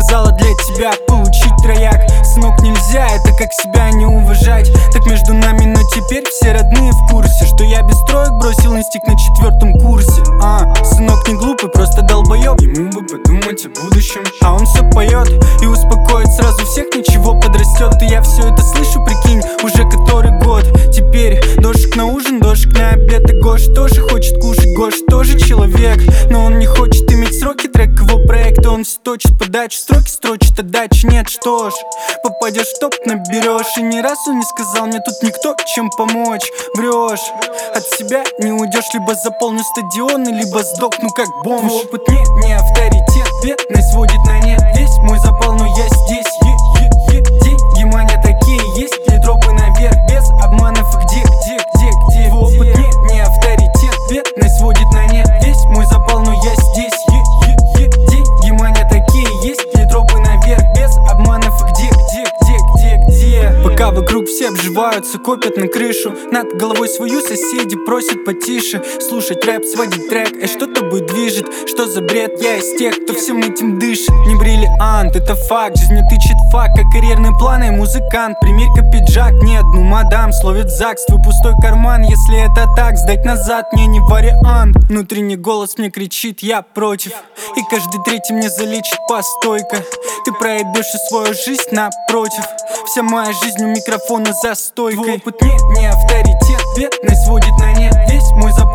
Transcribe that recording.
сказала для тебя получить трояк. Сынок, нельзя это как себя не уважать. Так между нами, но теперь все родные в курсе, что я без троек бросил инстинкт на 4-м курсе. Сынок не глупый, просто долбоёб. Ему бы подумать о будущем, а он все поет и успокоит сразу всех, ничего подрастет. И я все это слышу, прикинь, уже который год. Теперь дождик на ужин, дождик на обед. И Гоша тоже хочет кушать, Гоша тоже человек, но он не хочет иметь сроки, трек его проекта. Он все точит подачу, строки строчит, а дачи нет. Что ж, попадешь в топ, наберешь. И ни разу не сказал мне тут никто, чем помочь. Врешь, от себя не уйдешь. Либо заполню стадионы, либо сдохну как бомж. Опыт не авторитет, бедность сводит на нет весь мой запал, но я здесь. Деньги мои такие есть, и дропы наверх без обманов. И где опыт не авторитет, бедность сводит на нет весь мой запал, но я здесь. Деньги мои такие есть, и дропы наверх без обманов. И где пока вокруг все обживаются, копят на крышу над головой свою, соседи просят потише слушать рэп, сводить трек. Что тобой движет, что за бред? Я из тех, кто всем этим дышит. Не бриллиант, это факт, жизнь тычет факт, как карьерные планы. Музыкант, примерь-ка пиджак, не одну мадам словит ЗАГС. Твой пустой карман, если это так, сдать назад мне не вариант. Внутренний голос мне кричит, я против, и каждый третий мне залечит постойка. Ты проебешь и свою жизнь напротив, вся моя жизнь у микрофона за стойкой. Твой опыт не авторитет, бедность сводит на нет весь мой запал.